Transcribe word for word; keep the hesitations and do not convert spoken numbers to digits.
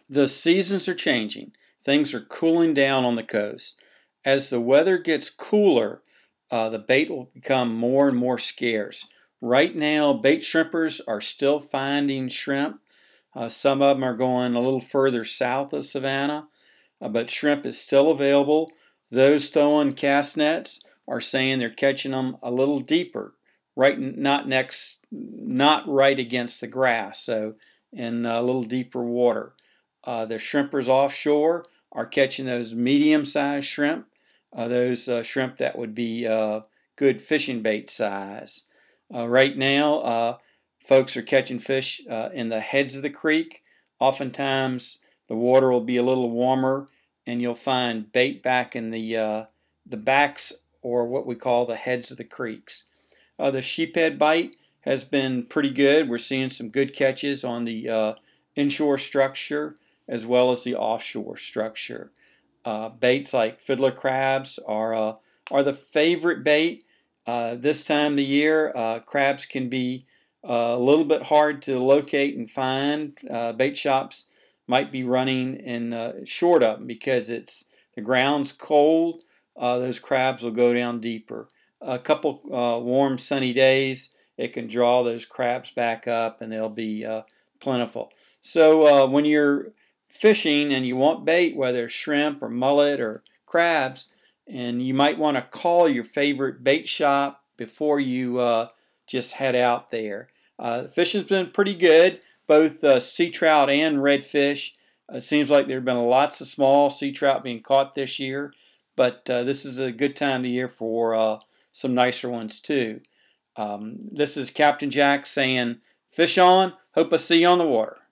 The seasons are changing. Things are cooling down on the coast. As the weather gets cooler, uh, the bait will become more and more scarce. Right now, bait shrimpers are still finding shrimp. Uh, some of them are going a little further south of Savannah, uh, but shrimp is still available. Those throwing cast nets are saying they're catching them a little deeper, right, not next, not right against the grass, so in a little deeper water. Uh, the shrimpers offshore are catching those medium-sized shrimp, uh, those uh, shrimp that would be uh, good fishing bait size. Uh, right now, uh, folks are catching fish uh, in the heads of the creek. Oftentimes, the water will be a little warmer, and you'll find bait back in the uh, the backs, or what we call the heads of the creeks. Uh, the sheephead bite has been pretty good. We're seeing some good catches on the uh, inshore structure as well as the offshore structure. Uh, baits like fiddler crabs are uh, are the favorite bait. Uh, this time of the year, uh, crabs can be uh, a little bit hard to locate and find. Uh, bait shops might be running in uh, short of them because it's the ground's cold. Uh, those crabs will go down deeper. A couple uh, warm, sunny days, it can draw those crabs back up, and they'll be uh, plentiful. So uh, when you're fishing and you want bait, whether it's shrimp or mullet or crabs, and you might want to call your favorite bait shop before you uh, just head out there. Uh, fishing's been pretty good, both uh, sea trout and redfish. Uh, it seems like there have been lots of small sea trout being caught this year, but uh, this is a good time of year for uh, some nicer ones too. Um, this is Captain Jack saying, fish on, hope I see you on the water.